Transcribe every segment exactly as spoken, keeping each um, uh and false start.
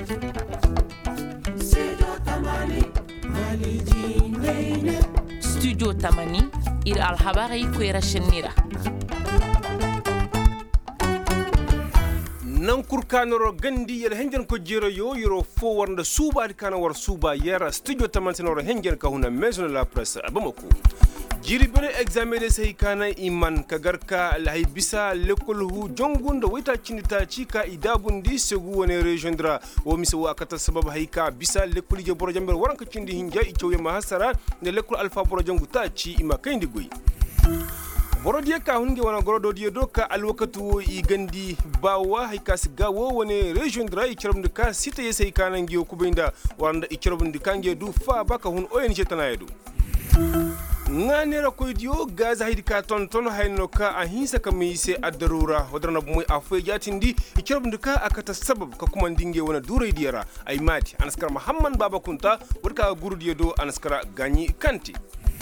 Studio Tamani ir alhabari kwera shenira nan kurkanoro gandi yel hengen ko jiro yo yoro fo warnda suba kana war suba yera studio tamantinoro hengen ka huna maison de la presse abamako jiri bere examen de sey kana iman kagarka lahi bisa lekol hu jongunda wita cinita cika idabundi segu woni rejoindra o miso akata sabab hayka bisa lekol je boro jamber waranka cindi hinja i ciowe mahasara de lekol alfa boro jangu ta ci ima kayndi goy borodiye ka hunge wana gorodo diye doka alwakatu i gandi bawa hayka sigawo woni rejoindra i cirbndi ka site yesey kana ngiyo kubinda wanda i cirbndi kange du fa baka hun O N G tanayedo nganera ko dio gaza haydi ka ton ton hayno ka a hinsa ka mise adarura wadrana bu muy afwe jatindi i cirbndi ka akata sabab ka kuma dinge wona duray diyara ay mati anaskara muhammad baba kunta wadka gurdiye do anaskara ganyi kanti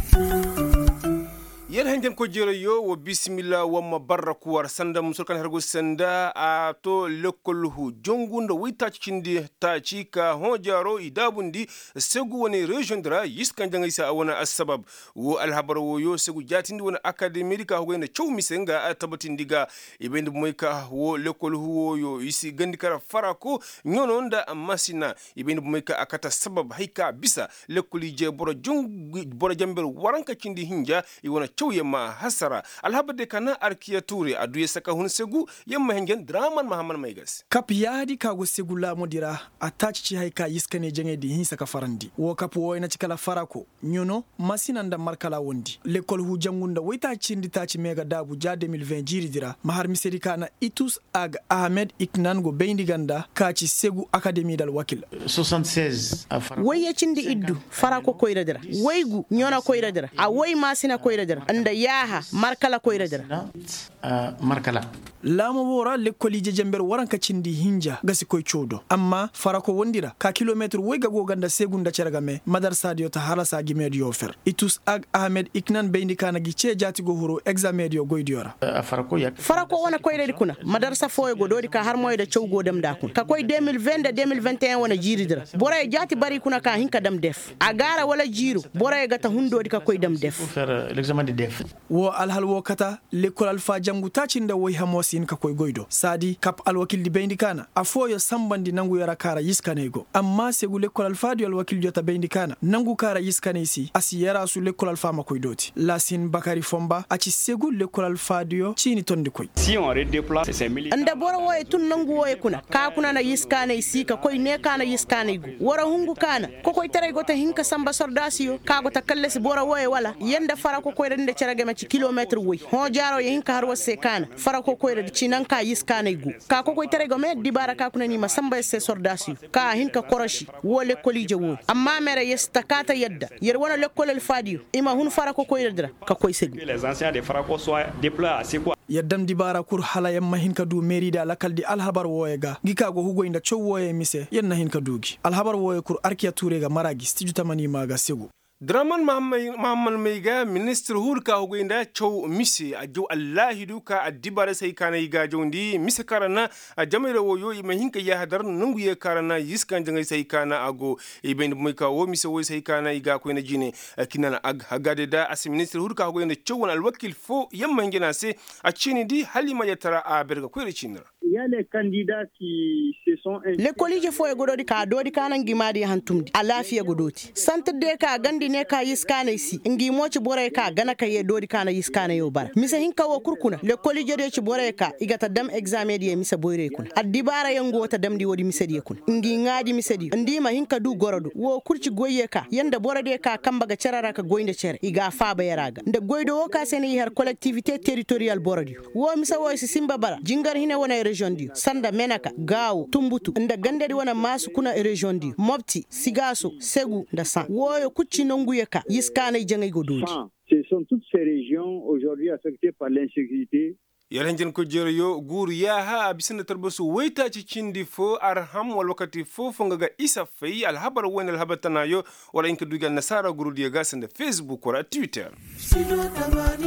yel hengen ko jero yo wo bismillah wamma baraku war sanda musulkan hergo sanda a to lekkolhu jongunda wita cindi ta cika hojaro idabundi segu woni rejoindra yiskan jangay sa wona asbab wo alhabar wo yo segu jatindi wona academy ka hoyna chowmisenga tabatindiga ibende moyka wo lekkolhu wo yo isi gandi kara farako nyononda masina ibende moyka akata sabab hayka bisa lekkoli je boro jong boro jamber waranka cindi hinja i wona yamma hasara alhabade kana arkiya ture aduye saka hun segu yamma hengen draman mahamman maigas kap yadi kago segu la modira attach ci hayka yiskane jenge di hin saka farandi wo kap wo ina cikala farako nyono masinanda markala wondi l'école hu jangunda wita cindi taci mega dabu ja deux mille vingt jiri dira mahar miseri kana itus ag ahmed iknan go beindi ganda kaci segu academy dal wakil soixante-seize waye cindi iddu farako koyra dira waygu nyona koyra dira a way masina koyra dira anda yaha markala koyra dira uh, markala lamo wora l'école je jamber waranka cindi hinja gasi koy chodo amma farako wondira ka kilometre wayga go ganda segunda ceragame madarsa dio ta halasa gimedio fer itus ag ahmed iknan beindi kana gi ce jati go huro examedio goydiora uh, farako yak farako wana koyra kuna madarsa foye go dodi ka har moy da cewgo dem da kun ka koy deux mille vingt deux mille vingt et un wana jiri dira boray jati bari kuna ka hinka dam def agara wala jiro boray gata hundodi ka koy dam def faire l'examen de def wo alhal wo kata l'école alfa jangu tacinda woy hamosin ka koy goydo sadi kap alwakil di beindi kana afoyo sambandi nangu yara kara yiskanego amma segu l'école alfa di alwakil jota beindi kana nangu kara yiskane si asi yara su l'école alfa ma koy doti lasin bakari fomba aci segu l'école alfa dio cini tondi koy si on redéplace ces milliers anda boro woy tun nangu woy kuna ka kuna na yiskane si ka koy ne kana yiskane gu wora hungu kana ko koy tere gota hinka samba sordasio ka gota kallesi boro woy wala yenda fara ko koy rende cerage ma ci kilometre woy ho jaro ye hinka har wasse kana fara ko koy rende ci nan ka yiskane gu ka ko koy tere go me di baraka kuna ni ma samba se sordasio ka hinka koroshi wole kolije wo amma mere yestakata yedda yer wona le kolel fadio ima hun fara ko koy rende ka koy segu les anciens des farako soient déplacés quoi yaddam di bara kur hala yamma hinka du meri da lakal di alhabar woyega gikago hugo inda chow woye mise yenna hinka dugi alhabar woye kur arkiya turega maragi studio tamani maga segu Draman Mahamman Meiga ministre hurka hugoinda chow mise a jow allahi duka a dibara sai kana yiga jawndi mise karana a jamaira woyo ima hinka ya hadar nungu ye karana yiskan jangai sai kana ago e ben moika wo mise wo sai kana yiga ko ina jine kinana ag hagade da as ministre hurka hugoinda chow al wakil fo yamma ngina se a chini di halima yatara a berga ko rechinra il y a les candidats qui se sont le collège fo e gododi ka dodi kana ngimadi hantumdi alafiya godoti sante de ka gandi ne ka yiskane si ngi moci bore ka gana ka ye dodi kana yiskane yo bar mise hinka wo kurkuna le collège de ci bore ka igata dam examen di mise boyre kun adibara yango ta dam di wodi mise di kun ngi ngadi mise di ndima hinka du gorodo wo kurci goye ka yanda bore de ka kambaga cerara ka goynde cere iga fa ba yaraga nde goydo wo ka sene her collectivité territoriale borodi wo mise wo si simba bara jingar hine wona région di sanda menaka gawo tumbutu nda gandedi wona masu kuna région di mopti sigaso segu nda san woyo kucci nonguye ka yiskane jangay gododi ce sont toutes ces régions aujourd'hui affectées par l'insécurité yaranjen ko jero yo gur ya ha bisina tarbasu waita ci cindi fo arham wal wakati fo fongaga isa fay al habar won al habatana yo wala inka dugal nasara guru diga sande facebook wala twitter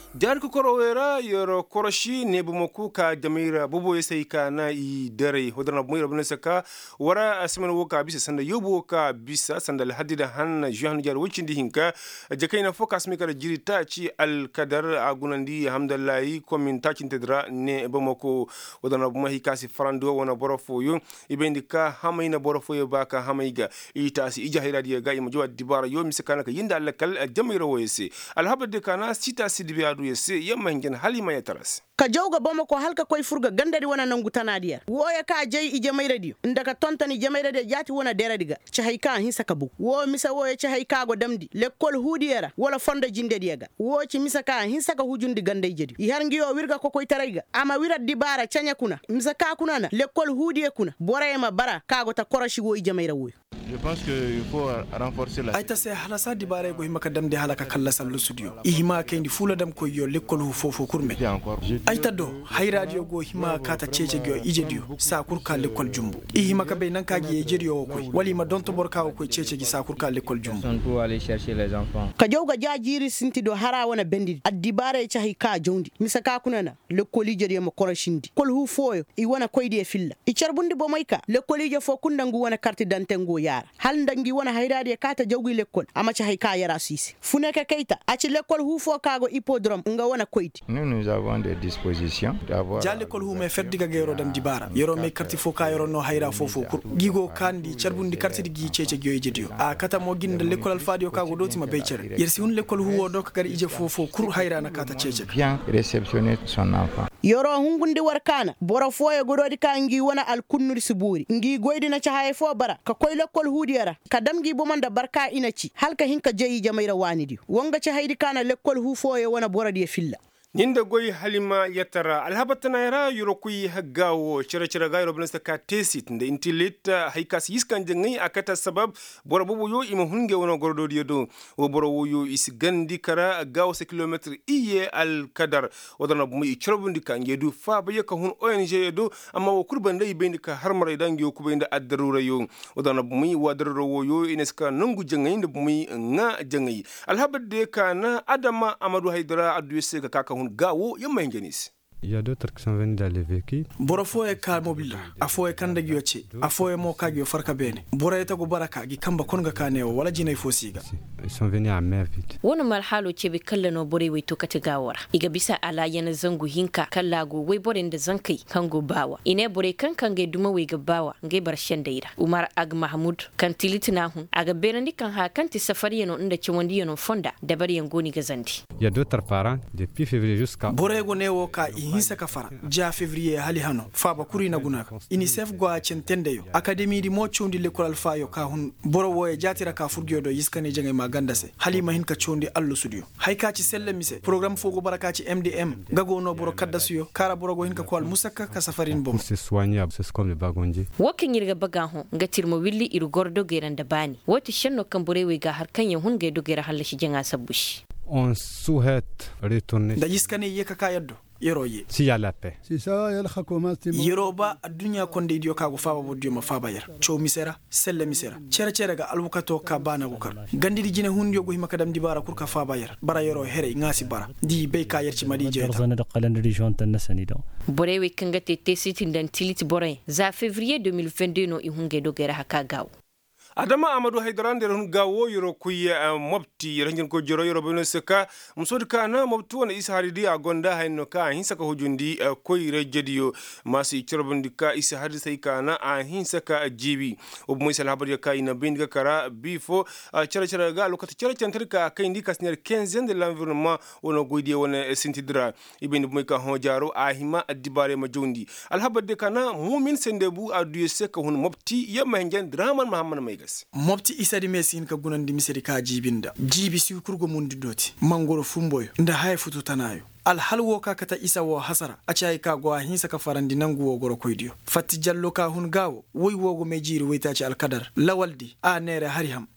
jar ko korowera yoro koroshi ne bumoku ka jamira bubo yesai kana i dare hodana bumira bune saka wara asman woka bisa sanda yobo ka bisa sanda hadida han juhan jar wucindi hinka jakaina focus me kala jiri taci al kadar agunandi hamdallahi komin taci tedra ne bumoko hodana bumahi kasi farando wona borofo yo ibendi ka hamayna borofo yo baka hamayga itasi ijahira dia ga imjo dibara yo misakana ka yinda alkal jamira woyese alhabde kana sita sidibi yese yamma ngin halima ya taras ka jawga bama ko halka koy furga gandari wana nangu tanadiya woya ka jey ije may radio ndaka tontani jamay radio jati wona dera diga ci hayka hin saka bu wo misa woya ci hayka go damdi lekol hudiyara wala fonda jinde diga wo ci misa ka hin saka hujundi gandai jedi yar ngiyo wirga ko koy tarayga ama wirat di bara canya kuna misa ka kuna na lekol hudiye kuna borayma bara kago ta koroshi wo ije may rawo. Je pense qu'il faut renforcer la. Aïta se halasa di bare go himaka damde halaka kala sallu studio ihima kendi fula dam ko yo lekol hu fofo kurme aïta do hay radio go hima kata cece go ijedio sa kurka lekol jumbu ihima ka be nan kaji e jedio ko wali ma donto borka ko cece gi sa kurka lekol jumbu pour aller chercher les enfants ka jawga jajiri sinti do hara wana bendi addi bare ci hay ka jondi misaka kunana lekol ijedio mo koroshindi kol hu foyo i wana koydi e filla i charbundi bo mayka lekol ije fo kundangu wana carte d'identité yara hal ndangi wana hayrade kata jawgi lekol ama ci hay ka yara sisi funeka keita aci lekol hu fo kago hippodrome nga wana koyti. Nous nous avons des dispositions d'avoir jalle kol hu me feddiga gero dam dibara yoro me carte fo ka yoro no hayra fofo kur gigo kandi charbundi carte digi cece gyoy jedio a kata mo ginda lekol alfadio kago doti ma beccere yersi hun lekol hu o do ka gari ije fofo kur hayra na kata cece bien réceptionner son enfant. Yoro hungundi warkana boro foye gododi ka ngi wana al kunnuri suburi ngi goydi na ci hay fo bara ka koy lekol hudiyara ka damgi bo manda barka inaci halka hinka jeyi jamayra wanidi wonga ci haydi kana lekol hu foye wana boradi e filla ninda goy halima yatara alhabatana yara yurokui hagawo chira chira gairo bnesta ka tesit nda intilit haikas yiskan jengi akata sabab bora bobo yo ima hunge wono gordo diedo wo bora wo yo is gandi kara gawo se kilometre iye al kadar wadana bu mi chrobundi ka ngedu fa ba yaka hun O N G do amma wo kurban dai bendi ka har mara dangi yo kubenda addarura yo wadana bu mi wadarro wo yo ineska nungu jengi nda bu mi nga jengi alhabade kana adama amadu haidara adwese ka kaka gawo yamma ingenis. Il y a d'autres qui sont venus dans les véhicules. Borofo e ka mobile afo e kanda gyoche afo e mo ka gyo farka bene bora eta go baraka gi kamba konga kanewo wala jinay fosiga ils sont venus à mer vite wona mal halo ce be kallano bore wai to kata gawara iga bisa ala yana zangu hinka kallago wai bore da zankai kango bawa ine bore kan kan ga duma wai ga bawa ngai barshen daira Umar Ag Mahmud kan tilitina hun aga berandi kan ha kan ti safari yano inda ci wandi yano fonda da bari yangoni ga zandi. Il y a d'autres parents depuis février jusqu'à bore go newo ka hinsa ka fara ja février hali hano faba kuri na gunaka unicef go a centende yo academy di mo chundi l'école alfa yo ka hun boro wo e jatira ka furgiyo do yiskane jangay maganda se halima hin ka chundi allo studio hay ka ci selle mise programme fogo baraka ci M D M gago no boro kaddasu yo kara boro go hin ka kwal musakka ka safarin bom c'est soigner c'est comme le bagonje wokin yirga baga ho ngatir mo willi iru gordo geran da bani woti shenno kan bore we ga har kan ya hun ga do gera halashi janga sabushi on souhaite retourner da yiskane yeka ka yaddo yeroye si ya la paix si ça ya la hakomati yeroba adunya konde idio kago faba boddio ma faba yer cho misera selle misera cere cere ga albukato ka bana ko kar gandidi jine hundiyo go himaka dam dibara kurka faba yer bara yero here ngasi bara di be ka yer ci madi je zone de calendrier jonte nasani do borewe kanga tete sitin dan tilit bore za février deux mille vingt-deux no i hunge do gera haka gaw adama amadou haydarande ron gawo yoro kuya mobti rangen ko joro yoro beno seka musod kana mobti wona isa haridi agonda hayno ka hinsa ka hojundi koy rejediyo masi chorbondi ka isa haridi sai kana a hinsa ka jibi o mo isa labari ka ina bindiga kara bifo chara chara ga lokati chara chantar ka ka indi kasner quinze de l'environnement wono goydi wona sintidra ibindi mo ka hojaro a hima adibare ma jondi alhabade kana mumin sendebu adu seka hun mobti yamma ngen draman mahamman mai mobti isadi mesin ka gunandi misiri ka jibinda jibi si kurgo mundi doti mangoro fumboyo nda hay futu tanayo al halwo ka kata isa wo hasara a cai ka go hinsa ka farandi nangu wo goro koydiyo fatti jallo ka hun gawo woy wogo me jiri wayta ci al kadar lawaldi a nere hariham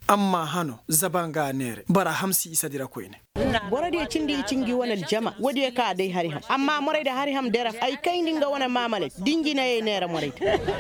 amma hano zabanga nere bara hamsi isa dira koyne bora de cindi cingi wona jama wodi ka dai hari ham amma moray da hari ham dera ay kay ndinga wona mamale dingina e nera moray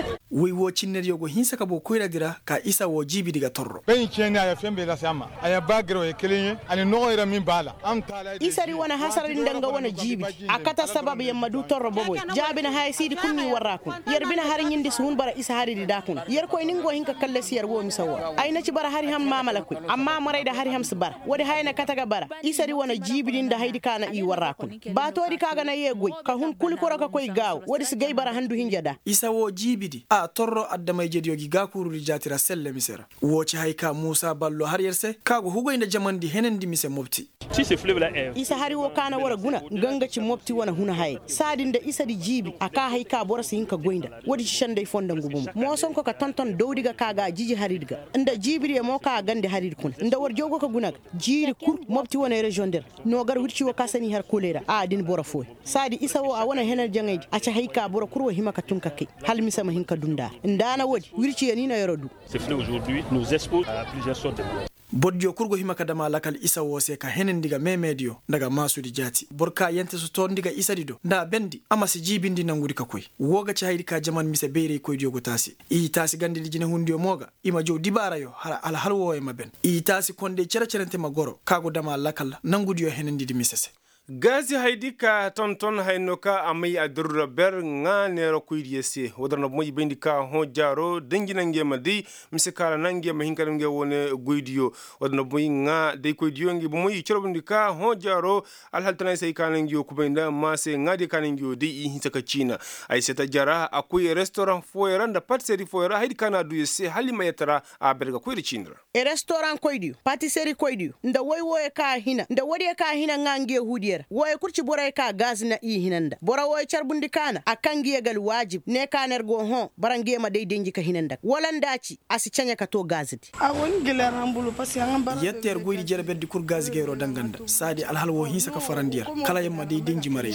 wi wo cinner yogo hinsa ka bo koyra dira ka isa wo jibi diga torro ben ceni aya fembe la sama aya bagro e kelenye ani no era min bala am tala isa ri wona hasara ndanga wona jibi akata sababu yamma du torro boboy jabina hay sidi kunni warraku yerbina hari nyindi sun bara isa hari di dakuna yer koy ningo hinka kalle siyar wo misawa ay na ci bara hari ham mamala ko amma moray da hari ham su bara wodi hayna kataga bara isari wana jibidin da haidi kana i warakun ba to di kaga na yegoi ka hun kuli koraka koy gaw wodi si gay bara handu hinjada isa wo jibidi a torro addamay jediyogi gakuru jatira selle misera woci hayka Musa Ballo har yerse kago hugoynda jamandi henendi mise mobti si ce fleuve là est isa hari wo kana wara guna ganga ci mobti wana huna hay sadin da isa di jibi aka hayka borasi hinka goynda wodi ci shande fonda ngubum mo son ko ka tonton dowdiga kaga jiji haridiga nda jibiri e mo ka gande harid kun nda war jogo ko guna jiri kur mobti wona region der no gar wurci wo kasani har kolera a din bora fo sadi isa wo a wona henal jangaydi aca hayka bora kurwo himaka tunka ke hal misama hinka dunda ndana wodi wurci yani na yorodu ce fleuve aujourd'hui nous expose à plusieurs sortes de bodjo kurgo himaka dama lakal isa wose ka henen diga memedio daga masudi jati borka yente so ton diga isa dido nda bendi ama si jibindi nangudi ka koy woga ci haydi ka jaman mise beere koy diogo tasi i tasi gandi lijine hundio moga ima jow dibara yo hala al halwo e maben i tasi konde cera cerante magoro kago dama lakal nangudi yo henen didi misese gazi haidi ka tonton hainoka amai adurra ber nga nero kuidiese wadarna moy bendi ka ho jaro dengina ngema di misekala nange ma hinkala nge wone goidio wadarna moy nga de koidio ngi moy chorobundi ka ho jaro al haltana sai kana ngi ko benda mase ngadi kana ngi di hitaka china ay seta jara akuy restaurant foyera nda patisserie foyera haidi kana duyese halima yatara a berga koyri chindra e restaurant koidio patisserie koidio nda woy woy ka hina nda wodi ka hina ngange hudier woy kurci boray ka gaz na i hinanda bora woy charbundi kana akangi gal wajib ne kaner go hon barange ma dey denji ka hinanda walandaci asi canya ka to gaziti a woni gilaran bulu pasi an bar yetter goydi jere beddi kur gaz gero danganda sadi al halwo hinsa ka farandier kala yamma dey denji mare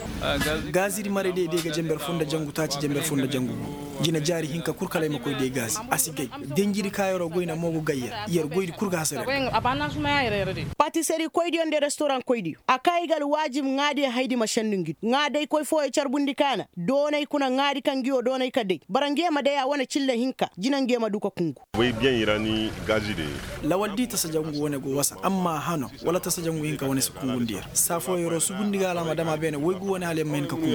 gaziri mare dey de ga jember funda jangu taci jember funda jangu jina jari hinka kur kala yamma koy dey gaz asi gay denjiri kayoro goyna mogo gayya yer goydi kur ga hasere patisserie koydi on de restaurant koydi akai gal wajib ngadi haydi mashandin gid ngadai koy fo e charbundi kana donay kuna ngadi kan giyo donay kadai barange ma daya wana cilla hinka jinange ma duka kungu way bien irani gazide lawaldi tasajangu wona go wasa amma hano wala tasajangu hinka wona sukungu ndier safo yoro sugundi gala madama bene way gu wona hale men ka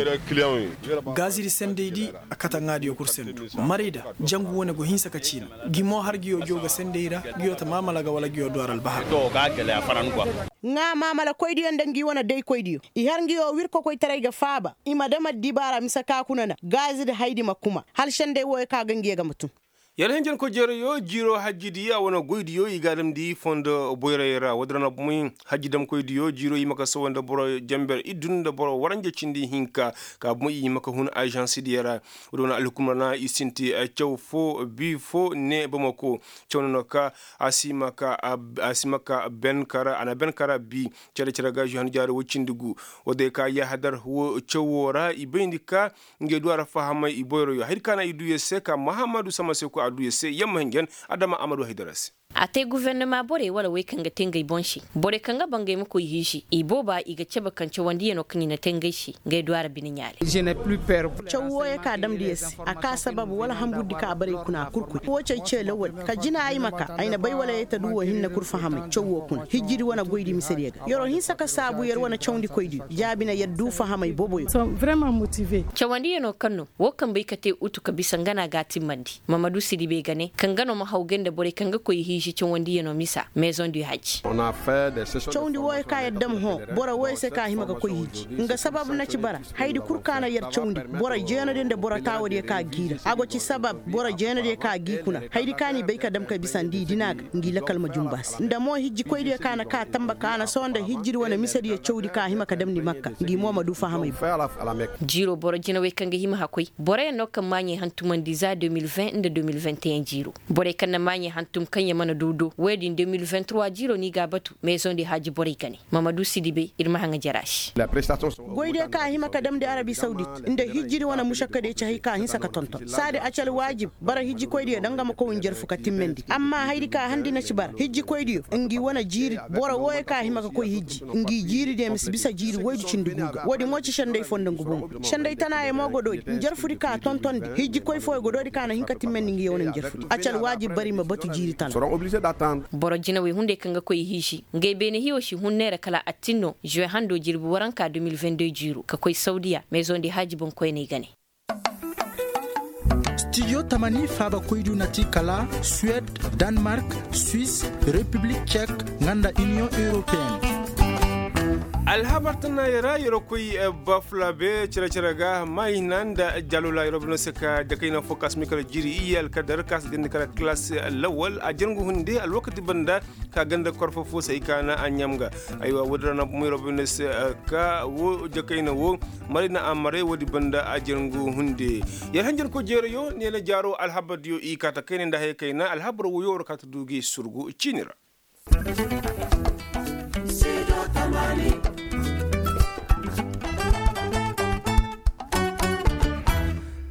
kungu gaziri sendeydi akata ngadi yo kursendu marida jangu wona go hinsa ka cina gimo har giyo joga sendeyra giyo ta mamalaga wala giyo doral bahar to ga gele afaran quoi nga mamala koydi ndangi wona dey koydi i harngi o wirko koy tarayga faaba i madama dibara misaka kunana gazide haydi makuma hal shande woy ka gangi ga mutum yar henjen ko jero yo jiro hajjidi ya wona goydi yo igadam di fondo boyrayra wadrana muy hajjidam koydi yo jiro yi maka sawanda boro jamber idunda boro waranje cindi hinka ka muy maka hun agence diara wona alkumana isinti chaw fo bi fo ne bamako chawno ka asimaka asimaka ben kara ana ben kara bi cere cere ga johan jaro wocindigu wode ka ya hadar wo chawora ibendika nge duara fahama iboyro yo hirkana idu yese ka muhammadu samaseko adu yese yamma ngen adama amadou haydaras ate gouvernement bore wala we kanga tengay bonshi bore kanga bangay mako yishi iboba iga cheba kancho wandi no kini na tengay shi ngay duara bininyale je n'ai plus peur chawo ya ka dam dies aka sababu wala hambudi ka bare kuna kurku ko ce ce lawal ka jina ay maka ayna bay wala yata duwa hinna kurfa hame chawo kun hijiri wana goydi miseriga yoro hin saka sabu yer wana chawndi koydi jabina yaddu fa hame bobo sont vraiment motivés chawandi no kanno wokan bay kate utu ka bisangana gati mandi mamadou sidibe gane kangano ma hawgende bore kanga koy shi chawandi yano misa maison du hajj on a fait des sessions chawndi woy ka yaddam ho bora woy se ka himaka koy hiji nga sababu na ci bara haydi kurkana yar chawndi bora jeno de bora tawodi ka gira ago ci sabab bora jeno de ka gi kuna haydi kani be ka dam ka bisandi dinaga ngila kalma jumbas nda mo hiji koy de kana ka tamba kana sonda hijiri wana misadi ya chawdi ka himaka dam ni makka ngi moma du fahamay jiro bora jeno we kanga hima hakoy bora no kam manye hantumandi za deux mille vingt inde deux mille vingt et un jiro bore kan manye hantum kanya mana dodo wedin deux mille vingt-trois jiro ni ga batu maison de haji bore kane Mamadou Sidibe irma hanga jarash la prestation goyde ka hima ka dam de Arabie Saoudite inda hijjiri wana mushakka de chahi ka hinsa ka tonton sade acal wajib bara hijji koyde danga mako wonjer fuka timmendi amma haydi ka handi na cibar hijji koyde ngi wana jiri bora woye ka hima ka koy hijji ngi jiri de mis bisa jiri woydu cinduguga wodi moci shandey fonde ngubon shandey tana e mogo do njer fudi ka tonton hijji koy foy go do kana hinka timmendi ngi yewna njer fudi acal wajib bari ma batu jiri tan seront obligés d'attendre boro jina we hunde kanga koy hishi ngai bene hiyoshi hunnere kala attinno je hando jirbu waranka deux mille vingt-deux jiro ka koy Saudiya maison de haji bon koy ne gane Studio Tamani Faba Koidu Nati Kala, Suède, Danemark, Suisse, République tchèque, Nganda Union Européenne. alhabartana yara yoro koy bafla be cira cira ga mai nanda jalula yoro no saka da kayna focus mikal jiri iyal kadar kas gindi kala class lawal a jangu hunde al wakati banda ka ganda korfo fo sai kana anyamga aywa wodrana mu yoro no ka wo da kayna wo marina amare wodi banda a jangu hunde yar hanjin ko jero yo ne na jaro alhabad yo i kata kayna da hay kayna alhabar wo yoro kata dugi surgu cinira Tamani